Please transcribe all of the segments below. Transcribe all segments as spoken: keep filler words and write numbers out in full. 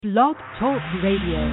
Blog Talk Radio.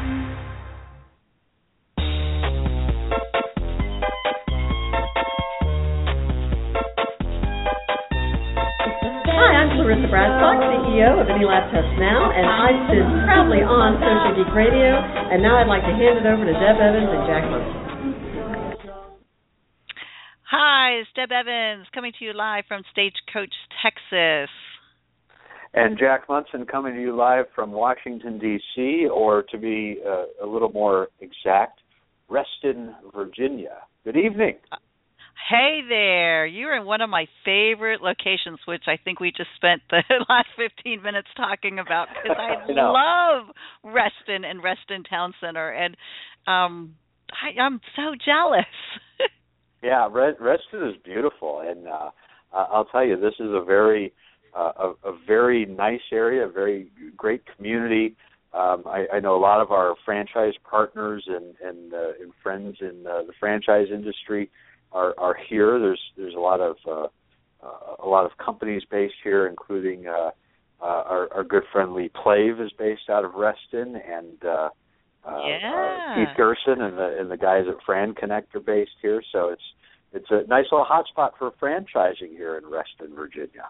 Hi, I'm Clarissa Bradstock, C E O of Any Lab Test Now, and I've been proudly on Social Geek Radio, and now I'd like to hand it over to Deb Evans and Jack Munson. Hi, it's Deb Evans coming to you live from Stagecoach, Texas. And Jack Munson coming to you live from Washington, D C, or to be uh, a little more exact, Reston, Virginia. Good evening. Hey there. You're in one of my favorite locations, which I think we just spent the last fifteen minutes talking about, because I, I love Reston and Reston Town Center, and um, I, I'm so jealous. Yeah, Reston is beautiful, and uh, I'll tell you, this is a very... Uh, a, a very nice area, a very great community. Um, I, I know a lot of our franchise partners and and, uh, and friends in uh, the franchise industry are, are here. There's there's a lot of uh, uh, a lot of companies based here, including uh, uh, our, our good friend Lee Plave is based out of Reston, and uh, uh, yeah. uh, Keith Gerson and the and the guys at Fran Connect are based here. So it's it's a nice little hotspot for franchising here in Reston, Virginia.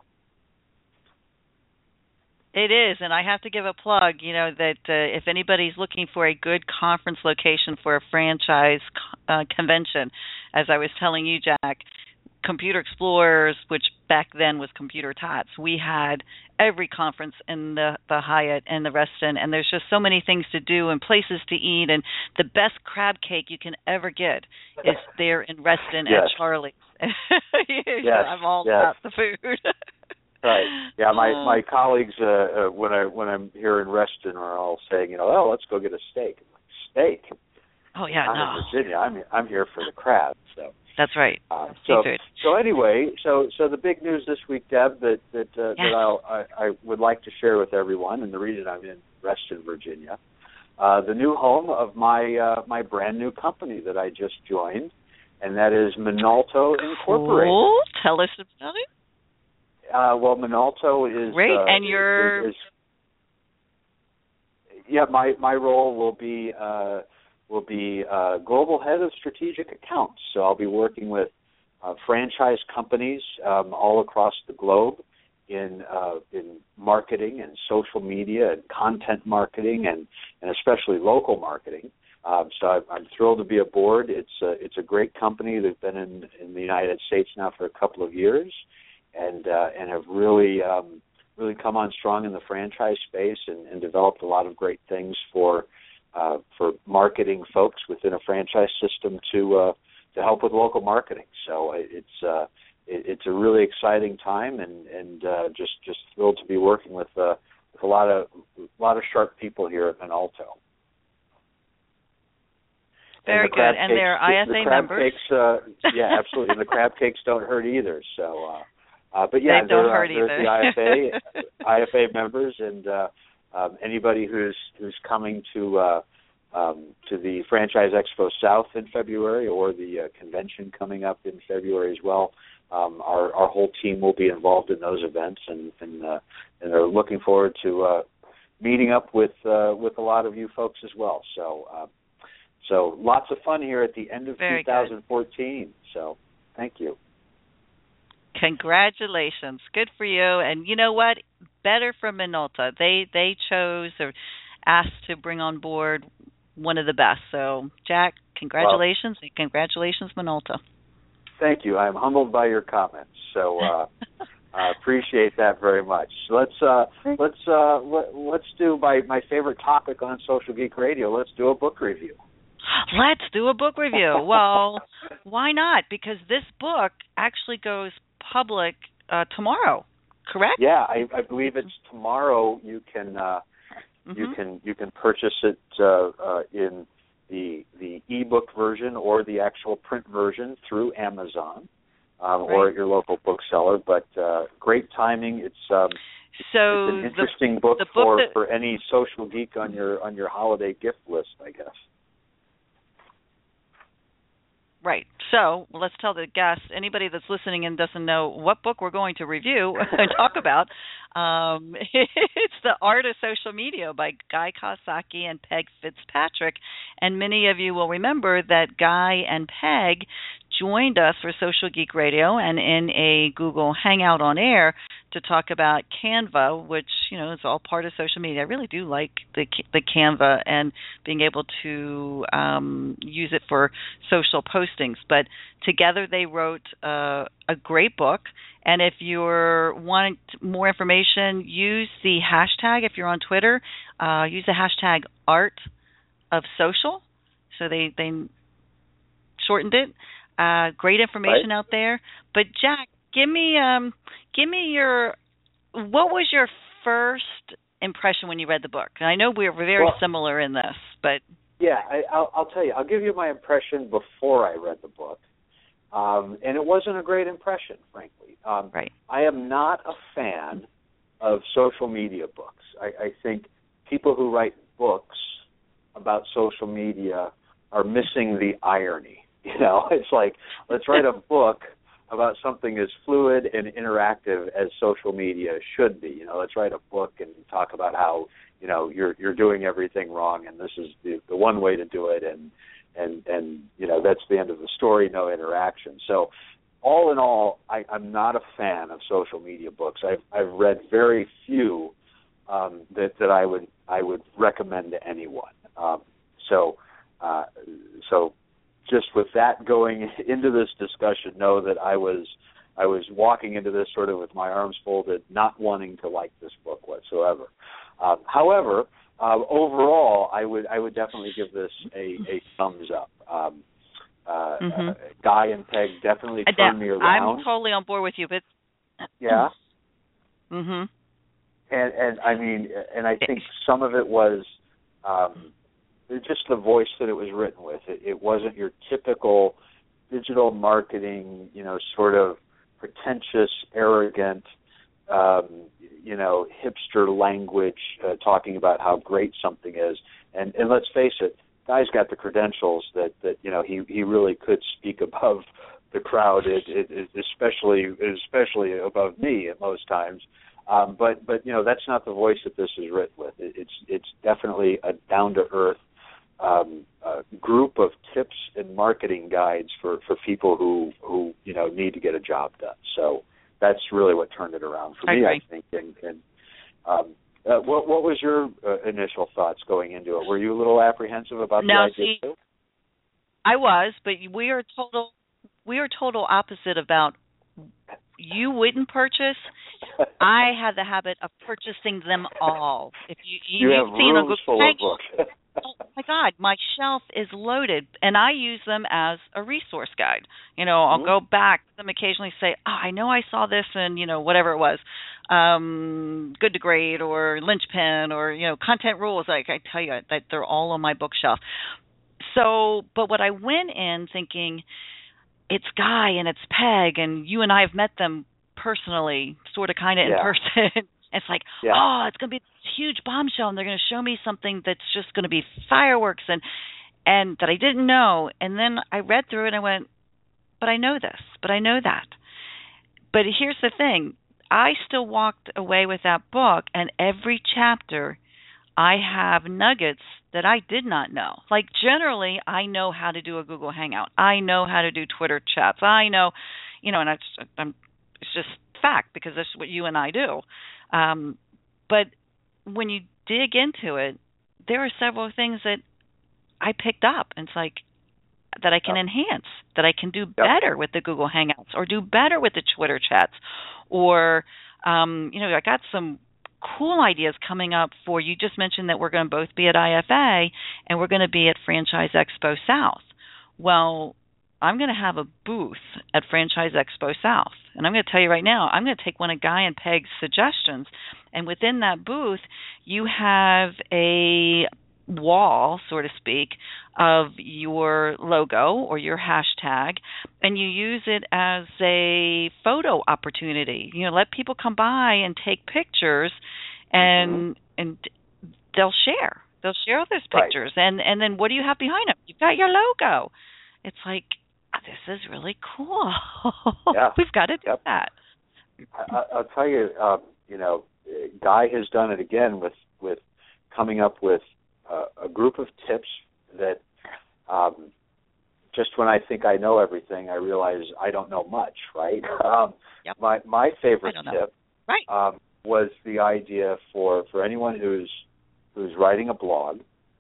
It is, and I have to give a plug, you know, that uh, if anybody's looking for a good conference location for a franchise uh, convention, as I was telling you, Jack, Computer Explorers, which back then was Computer Tots, we had every conference in the, the Hyatt and the Reston, and there's just so many things to do and places to eat, and the best crab cake you can ever get is there in Reston yes. at Charlie's. yes. I'm all yes. about the food. Right. Yeah, my my colleagues uh, uh, when I when I'm here in Reston are all saying, you know, oh, let's go get a steak. I'm like, steak? Oh yeah, I'm no. in Virginia. I'm I'm here for the crab. So that's right. Uh, so Seafood. so anyway, so so the big news this week, Deb, that that uh, yes. that I'll, I I would like to share with everyone, and the reason I'm in Reston, Virginia, uh, the new home of my uh, my brand new company that I just joined, and that is Minolto Incorporated. Cool. Tell us about it. Uh, well, Minolto is great, uh, and you're is, is, yeah. My my role will be uh, will be uh, global head of strategic accounts. So I'll be working with uh, franchise companies um, all across the globe in uh, in marketing and social media and content marketing and, and especially local marketing. Um, so I'm, I'm thrilled to be aboard. It's a, it's a great company. They've been in, in the United States now for a couple of years. And uh, and have really um, really come on strong in the franchise space and, and developed a lot of great things for uh, for marketing folks within a franchise system to uh, to help with local marketing. So it's uh, it, it's a really exciting time, and and uh, just just thrilled to be working with uh, with a lot of a lot of sharp people here at Minolto. Very and the good, crab and cakes, they're I S A the, the crab members. Cakes, uh, yeah, absolutely, and the crab cakes don't hurt either. So. Uh, Uh, but yeah, they don't they're, hurt uh, they're either. the I F A I F A members, and uh, um, anybody who's who's coming to uh, um, to the Franchise Expo South in February, or the uh, convention coming up in February as well. Um, our our whole team will be involved in those events, and and, uh, and they're looking forward to uh, meeting up with uh, with a lot of you folks as well. So uh, so lots of fun here at the end of Very two thousand fourteen. Good. So thank you. Congratulations. Good for you. And you know what? Better for Minolto. They they chose or asked to bring on board one of the best. So, Jack, congratulations. Well, and congratulations, Minolto. Thank you. I'm humbled by your comments. So uh, I appreciate that very much. Let's uh, let's uh, let, let's do my, my favorite topic on Social Geek Radio. Let's do a book review. Let's do a book review. Well, why not? Because this book actually goes public uh, tomorrow, correct? Yeah, I, I believe it's tomorrow. You can uh, mm-hmm. you can you can purchase it uh, uh, in the the ebook version or the actual print version through Amazon um, right. or at your local bookseller. But uh, great timing. It's um, so it's an interesting the, book, the book for, that, for any social geek on your on your holiday gift list, I guess. Right. So well, let's tell the guests, anybody that's listening and doesn't know what book we're going to review and talk about, um, it's The Art of Social Media by Guy Kawasaki and Peg Fitzpatrick. And many of you will remember that Guy and Peg joined us for Social Geek Radio and in a Google Hangout on Air to talk about Canva, which, you know, is all part of social media. I really do like the the Canva and being able to um, use it for social postings. But together they wrote uh, a great book. And if you're wanting more information, use the hashtag. If you're on Twitter, uh, use the hashtag Art of Social. So they, they shortened it. Uh, great information right. out there. But Jack, give me um, give me your what was your first impression when you read the book? And I know we're very well, similar in this, but yeah, I, I'll, I'll tell you. I'll give you my impression before I read the book, um, and it wasn't a great impression, frankly. Um, right. I am not a fan of social media books. I, I think people who write books about social media are missing the irony. You know, it's like, let's write a book about something as fluid and interactive as social media should be. You know, let's write a book and talk about how, you know, you're you're doing everything wrong and this is the, the one way to do it, and, and, and, you know, that's the end of the story, no interaction. So all in all, I, I'm not a fan of social media books. I've, I've read very few um, that, that I would I would recommend to anyone. Um, so uh, so. Just with that going into this discussion, know that I was I was walking into this sort of with my arms folded, not wanting to like this book whatsoever. Um, however, uh, overall, I would I would definitely give this a, a thumbs up. Um, uh, mm-hmm. uh, Guy and Peg definitely turned me around. I'm totally on board with you, but yeah. Mhm. And and I mean, and I think some of it was. Um, just the voice that it was written with. It, it wasn't your typical digital marketing, you know, sort of pretentious, arrogant, um, you know, hipster language uh, talking about how great something is. And, and let's face it, Guy's got the credentials that, that you know, he, he really could speak above the crowd, it, it, it, especially especially above me at most times. Um, but, but, you know, that's not the voice that this is written with. It, it's, it's definitely a down-to-earth Um, uh, group of tips and marketing guides for, for people who, who you know need to get a job done. So that's really what turned it around for I me, agree. I think. And, and um, uh, what, what was your uh, initial thoughts going into it? Were you a little apprehensive about now, the idea see, too? I was, but we are total we are total opposite about. You wouldn't purchase. I have the habit of purchasing them all. If you you, you you've have seen rooms a full of books. Oh my God, my shelf is loaded, and I use them as a resource guide. You know, I'll mm-hmm. go back to them occasionally, say, "Oh, I know I saw this in, you know, whatever it was, um, Good to Great or Lynchpin or you know, Content Rules." Like I tell you, that they're all on my bookshelf. So, but what I went in thinking, it's Guy and it's Peg, and you and I have met them personally, sort of, kind of yeah. in person. It's like, yeah. oh, it's going to be this huge bombshell, and they're going to show me something that's just going to be fireworks, and and that I didn't know. And then I read through it, and I went, but I know this, but I know that. But here's the thing. I still walked away with that book, and every chapter I have nuggets that I did not know. Like, generally, I know how to do a Google Hangout. I know how to do Twitter chats. I know, you know, and I just, I'm, it's just fact because that's what you and I do. Um, but when you dig into it, there are several things that I picked up, and it's like that I can yep. enhance, that I can do yep. better with the Google Hangouts or do better with the Twitter chats. Or, um, you know, I got some cool ideas coming up for, you just mentioned that we're going to both be at I F A and we're going to be at Franchise Expo South. Well, I'm going to have a booth at Franchise Expo South. And I'm going to tell you right now, I'm going to take one of Guy and Peg's suggestions. And within that booth, you have a wall, so to speak, of your logo or your hashtag, and you use it as a photo opportunity. You know, let people come by and take pictures, and mm-hmm. and they'll share. They'll share those pictures. Right. And, and then what do you have behind them? You've got your logo. It's like, this is really cool. Yeah. We've got to do yep. that. I, I'll tell you, uh, you know, Guy has done it again with, with coming up with uh, a group of tips that um, just when I think I know everything, I realize I don't know much, right? Um, yep. My my favorite tip right. um, was the idea for, for anyone who's who's writing a blog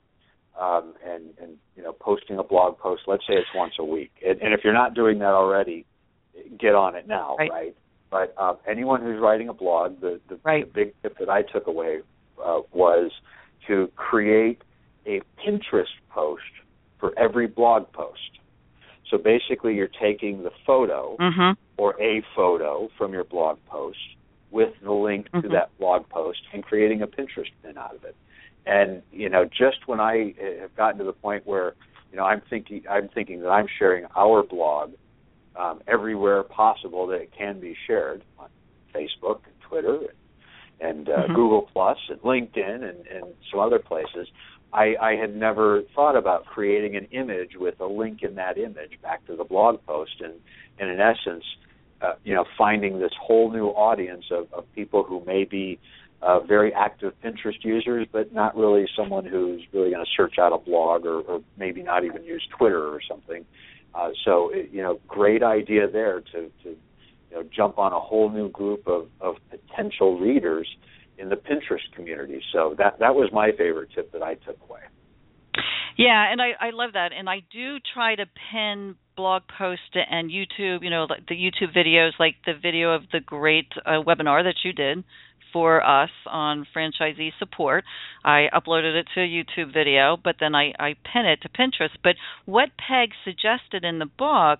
um, and, and, you know, posting a blog post, let's say it's once a week. And, and if you're not doing that already, get on it now, right? right? But uh, anyone who's writing a blog, the, the, right. the big tip that I took away uh, was to create a Pinterest post for every blog post. So basically you're taking the photo mm-hmm. or a photo from your blog post with the link mm-hmm. to that blog post and creating a Pinterest pin out of it. And, you know, just when I have gotten to the point where, you know, I'm thinking I'm thinking that I'm sharing our blog um, everywhere possible that it can be shared on Facebook and Twitter and, and uh, mm-hmm. Google Plus and LinkedIn and, and some other places, I, I had never thought about creating an image with a link in that image back to the blog post and, and in essence, uh, you know, finding this whole new audience of, of people who may be Uh, very active Pinterest users, but not really someone who's really going to search out a blog or, or maybe not even use Twitter or something. Uh, so, it, you know, great idea there to, to you know, jump on a whole new group of, of potential readers in the Pinterest community. So that that was my favorite tip that I took away. Yeah, and I, I love that. And I do try to pin blog posts and YouTube, you know, the YouTube videos, like the video of the great uh, webinar that you did for us on franchisee support. I uploaded it to a YouTube video, but then I, I pin it to Pinterest. But what Peg suggested in the book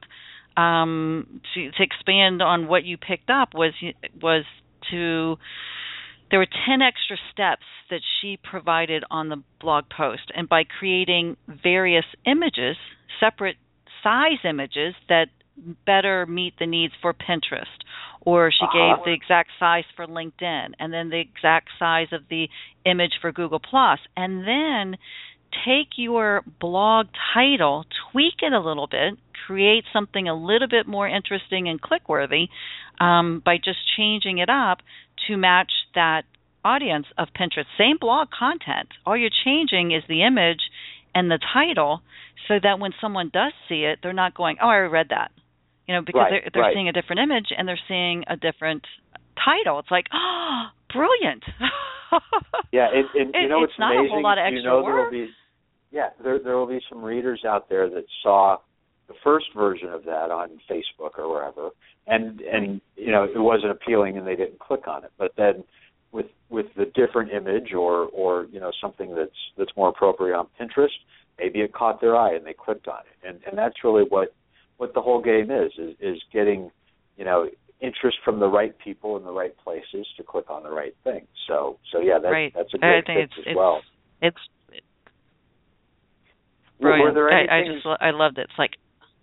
um, to, to expand on what you picked up was was to there were ten extra steps that she provided on the blog post, and by creating various images, separate size images that better meet the needs for Pinterest. Or she uh-huh. gave the exact size for LinkedIn, and then the exact size of the image for Google Plus. And then take your blog title, tweak it a little bit, create something a little bit more interesting and click-worthy um, by just changing it up to match that audience of Pinterest. Same blog content. All you're changing is the image and the title so that when someone does see it, they're not going, oh, I read that. You know, because right, they're, they're right. seeing a different image and they're seeing a different title. It's like, oh, brilliant. yeah, and, and you know it's it's not amazing. a whole lot of extra you know, work. There will be, yeah, there there will be some readers out there that saw the first version of that on Facebook or wherever, and and you know it wasn't appealing and they didn't click on it. But then with with the different image or or you know something that's that's more appropriate on Pinterest, maybe it caught their eye and they clicked on it. And and that's really what. What the whole game is, is, is getting, you know, interest from the right people in the right places to click on the right thing. So, so yeah, that, right. that's a great I think tip it's, as it's, well. It's brilliant. Were there any I, I things, just, I loved it. It's like,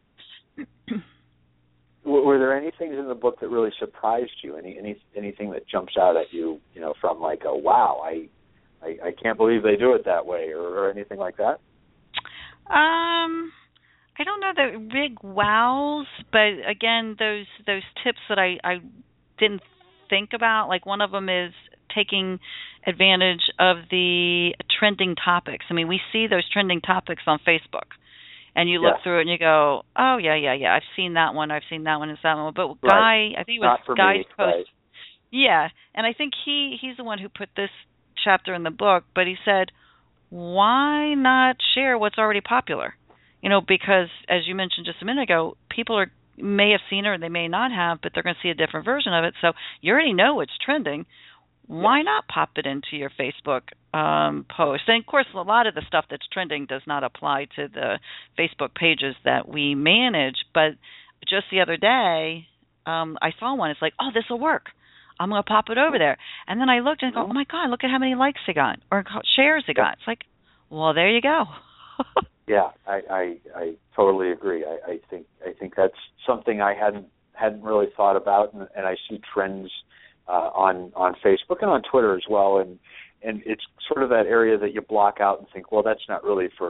were there any things in the book that really surprised you? Any, any, anything that jumps out at you, you know, from like, oh wow, I, I, I can't believe they do it that way, or, or anything like that? Um. I don't know the big wows, but again, those those tips that I, I didn't think about, like one of them is taking advantage of the trending topics. I mean, we see those trending topics on Facebook, and you look yes. through it and you go, oh, yeah, yeah, yeah, I've seen that one, I've seen that one, it's that one. But right. Guy, I think it was Not for Guy's me, post. right. Yeah, and I think he, he's the one who put this chapter in the book, but he said, why not share what's already popular? You know, because as you mentioned just a minute ago, people are may have seen it or they may not have, but they're going to see a different version of it. So you already know it's trending. Why yes. not pop it into your Facebook um, post? And, of course, a lot of the stuff that's trending does not apply to the Facebook pages that we manage. But just the other day, um, I saw one. It's like, oh, this will work. I'm going to pop it over there. And then I looked and I go, oh, my God, look at how many likes it got or shares it got. It's like, well, there you go. Yeah, I, I I totally agree. I, I think I think that's something I hadn't hadn't really thought about, and, and I see trends uh, on on Facebook and on Twitter as well, and and it's sort of that area that you block out and think, well, that's not really for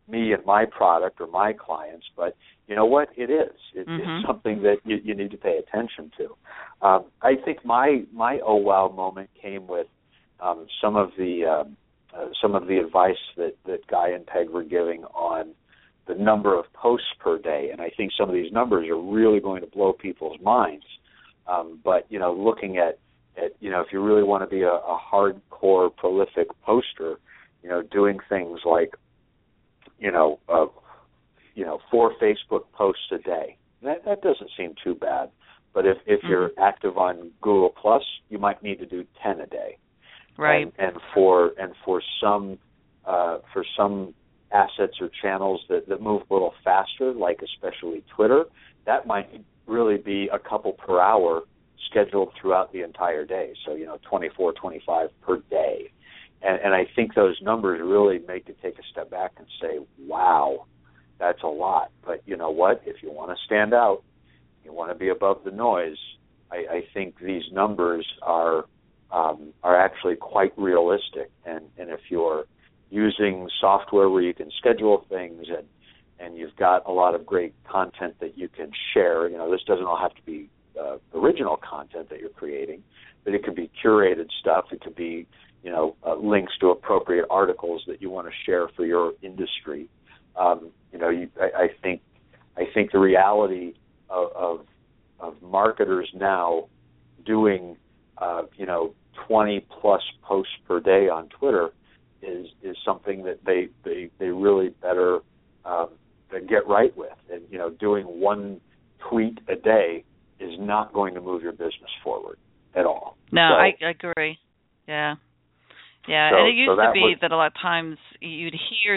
me and my product or my clients, but you know what? It is. It, mm-hmm. It's something that you, you need to pay attention to. Um, I think my my oh wow moment came with um, some of the um, uh, some of the advice that, that Guy and Peg were giving on the number of posts per day, and I think some of these numbers are really going to blow people's minds. Um, but you know, looking at, at you know, if you really want to be a, a hardcore prolific poster, you know, doing things like you know, uh, you know, four Facebook posts a day. That that doesn't seem too bad. But if, if mm-hmm. you're active on Google Plus, you might need to do ten a day. Right. And, and for and for some uh, for some assets or channels that, that move a little faster, like especially Twitter, that might really be a couple per hour scheduled throughout the entire day. So, you know, twenty-four, twenty-five per day. And, and I think those numbers really make you take a step back and say, wow, that's a lot. But you know what? If you want to stand out, you want to be above the noise, I, I think these numbers are um, are actually quite realistic. And, and if you're using software where you can schedule things and, and you've got a lot of great content that you can share, you know, this doesn't all have to be uh, original content that you're creating, but it could be curated stuff. It could be you know, uh, links to appropriate articles that you want to share for your industry. Um, you know, you, I, I think I think the reality of, of, of marketers now doing, uh, you know, twenty plus posts per day on Twitter is is something that they they, they really better um, get right with. And you know, doing one tweet a day is not going to move your business forward at all. No, so, I, I agree. Yeah. Yeah, so, and it used so that to be was, that a lot of times you'd hear.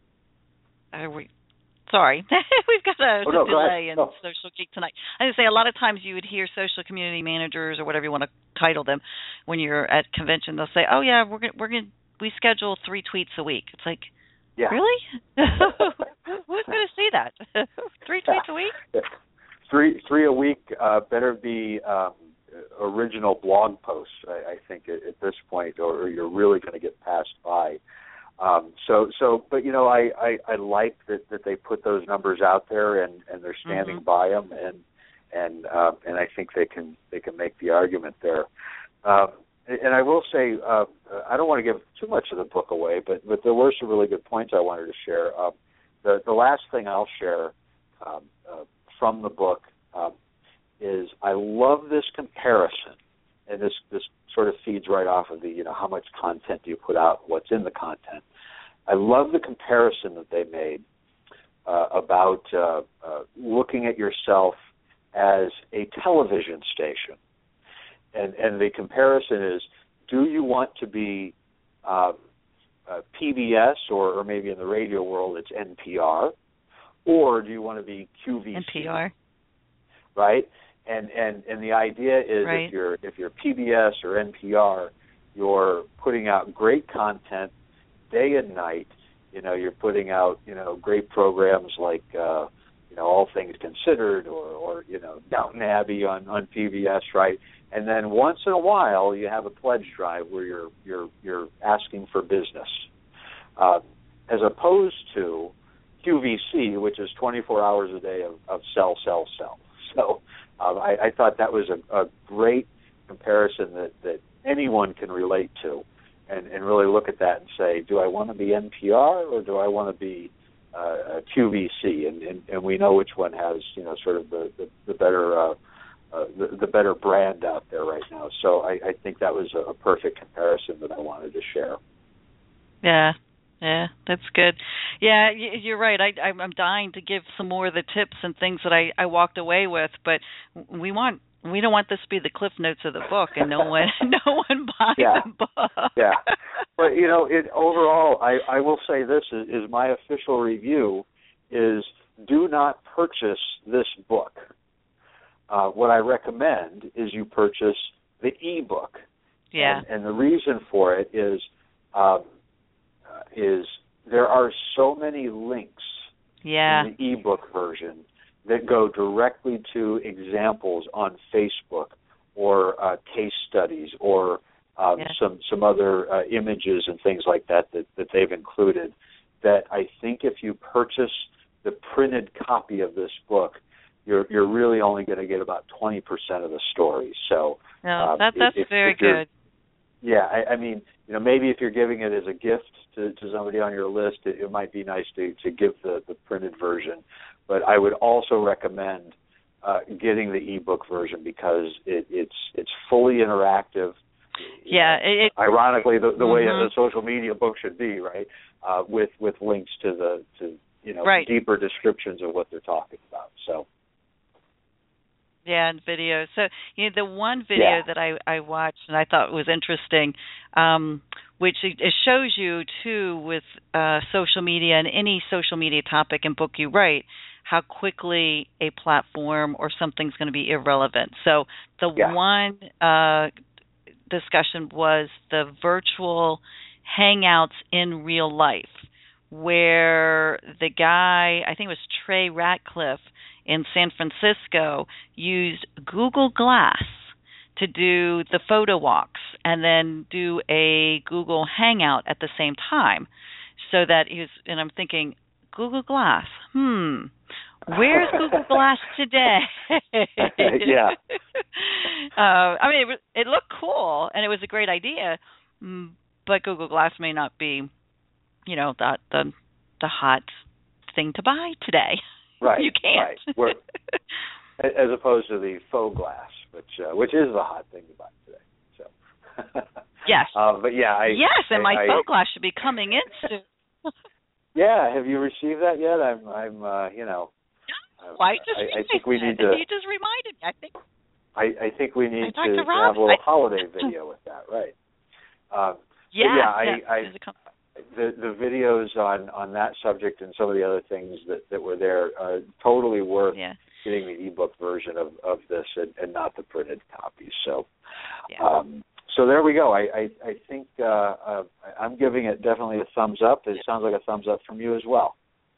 Uh, we, sorry, we've got a, oh, no, a delay in no. Social Geek tonight. I was going to say a lot of times you would hear social community managers or whatever you want to title them when you're at convention. They'll say, "Oh yeah, we're gonna, we're going we schedule three tweets a week." It's like, yeah. really? Who's going to see that? Three tweets a week? Three three a week uh, better be. Um, original blog posts, I, I think, at, at this point, or, or you're really going to get passed by. Um, so, so, but you know, I, I, I like that, that they put those numbers out there and, and they're standing mm-hmm. by them, and and uh, and I think they can they can make the argument there. Um, and I will say, uh, I don't want to give too much of the book away, but but there were some really good points I wanted to share. Um, the the last thing I'll share um, uh, from the book. Um, is I love this comparison, and this, this sort of feeds right off of the, you know, how much content do you put out, what's in the content. I love the comparison that they made uh, about uh, uh, looking at yourself as a television station. And, and the comparison is, do you want to be uh, uh, P B S, or, or maybe in the radio world it's N P R, or do you want to be Q V C? N P R. Right? And, and and the idea is right. if you're if you're P B S or N P R, you're putting out great content day and night. You know, you're putting out you know great programs like uh, you know All Things Considered, or, or you know Downton Abbey on, on P B S, right? And then once in a while you have a pledge drive where you're you're you're asking for business, uh, as opposed to Q V C, which is twenty-four hours a day of, of sell, sell, sell. So um, I, I thought that was a, a great comparison that, that anyone can relate to, and, and really look at that and say, do I want to be N P R or do I want to be uh, Q V C? And, and, and we know which one has, you know, sort of the, the, the better uh, uh, the, the better brand out there right now. So I, I think that was a, a perfect comparison that I wanted to share. Yeah. Yeah, that's good. Yeah, you're right. I, I'm dying to give some more of the tips and things that I, I walked away with, but we want we don't want this to be the cliff notes of the book, and no one no one buys yeah. the book. Yeah, but you know, it overall, I, I will say this is, is my official review is do not purchase this book. Uh, what I recommend is you purchase the ebook. Yeah, and, and the reason for it is. Um, is there are so many links yeah. in the ebook version that go directly to examples on Facebook or uh, case studies or um, yeah. some some other uh, images and things like that, that that they've included that I think if you purchase the printed copy of this book, you're you're really only going to get about twenty percent of the story. So no, um, that, that's if, very if good. Yeah, I, I mean, you know, maybe if you're giving it as a gift to, to somebody on your list, it, it might be nice to, to give the, the printed version. But I would also recommend uh, getting the ebook version because it, it's it's fully interactive. Yeah, it, it, ironically, the, the way mm-hmm. a social media book should be, right? Uh, with with links to the to you know right. deeper descriptions of what they're talking about. So. Yeah, and videos. So, you know, the one video yeah. that I, I watched and I thought was interesting, um, which it, it shows you, too, with uh, social media and any social media topic and book you write, how quickly a platform or something's going to be irrelevant. So the yeah. one uh, discussion was the virtual hangouts in real life, where the guy, I think it was Trey Ratcliffe, in San Francisco, used Google Glass to do the photo walks and then do a Google Hangout at the same time. So that he was, and I'm thinking, Google Glass, hmm, where's Google Glass today? yeah. Uh, I mean, it, it looked cool, and it was a great idea, but Google Glass may not be, you know, the the, the hot thing to buy today. Right, you can't. Right. We're, as opposed to the faux glass, which uh, which is the hot thing to buy today. So. Yes. Um, but yeah, I yes, and I, my I, faux glass should be coming in soon. Yeah, have you received that yet? I'm I'm uh, you know. No, I just I, I think we need to. You just reminded me. I think. I, I think we need to, to Rob, have a little I, holiday video with that, right? Um, yeah. Yeah, I. yeah. I The the videos on, on that subject and some of the other things that, that were there are totally worth yeah. getting the ebook version of, of this and, and not the printed copies. So, yeah. um, so there we go. I I, I think uh, uh, I'm giving it definitely a thumbs up. It sounds like a thumbs up from you as well.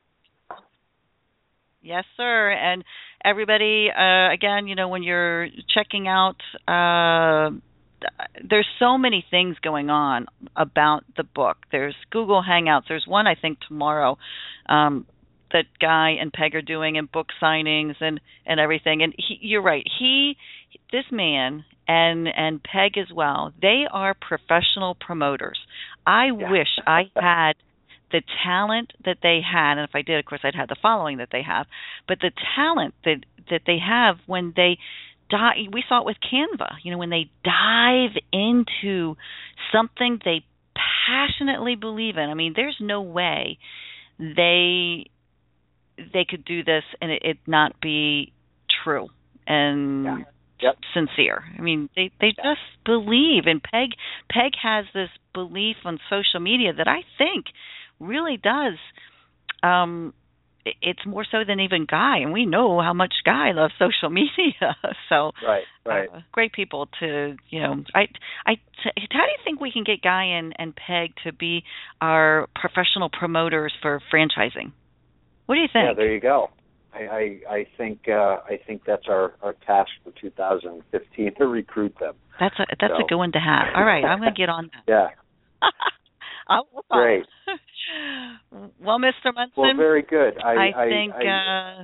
Yes, sir. And everybody, uh, again, you know, when you're checking out. Uh, There's so many things going on about the book. There's Google Hangouts. There's one, I think, tomorrow um, that Guy and Peg are doing, and book signings and, and everything. And he, you're right. He, this man, and and Peg as well, they are professional promoters. I yeah. wish I had the talent that they had, and if I did, of course, I'd have the following that they have, but the talent that, that they have when they dive, we saw it with Canva, you know, when they dive into something they passionately believe in. I mean, there's no way they they could do this and it, it not be true and yeah. yep. sincere. I mean, they, they yeah. just believe. And Peg Peg has this belief on social media that I think really does um, it's more so than even Guy, and we know how much Guy loves social media. So, right, right, uh, great people to you know. I, I, how do you think we can get Guy and, and Peg to be our professional promoters for franchising? What do you think? Yeah, there you go. I, I, I think uh, I think that's our, our task for two thousand fifteen to recruit them. That's a that's so. a good one to have. All right, I'm going to get on that. Yeah. I'll Great. Well, Mister Munson. Well, very good. I, I, I think. I, uh,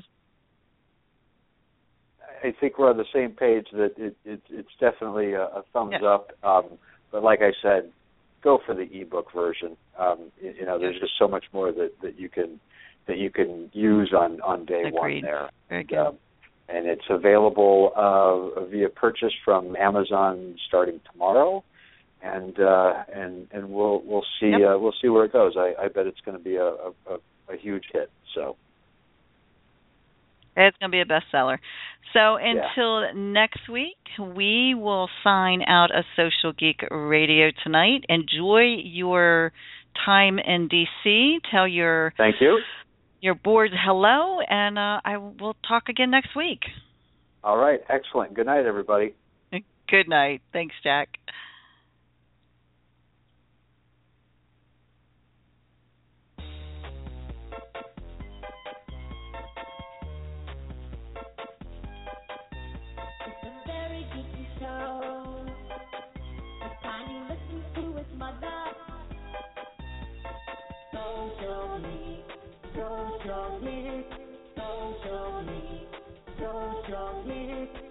I think we're on the same page that it, it, it's definitely a, a thumbs yeah. up. Um, but like I said, go for the ebook version. Um, you, you know, there's yeah. just so much more that, that you can that you can use on, on day Agreed. one there. Very good. Um, and it's available uh, via purchase from Amazon starting tomorrow. And uh, and and we'll we'll see yep. uh, we'll see where it goes. I, I bet it's going to be a, a, a huge hit. So it's going to be a bestseller. So until yeah. next week, we will sign out a Social Geek Radio tonight. Enjoy your time in D C. Tell your thank you your board hello, and uh, I will talk again next week. All right, excellent. Good night, everybody. Good night. Thanks, Jack. So Social Geek, Social Geek, Social Geek, Social Geek.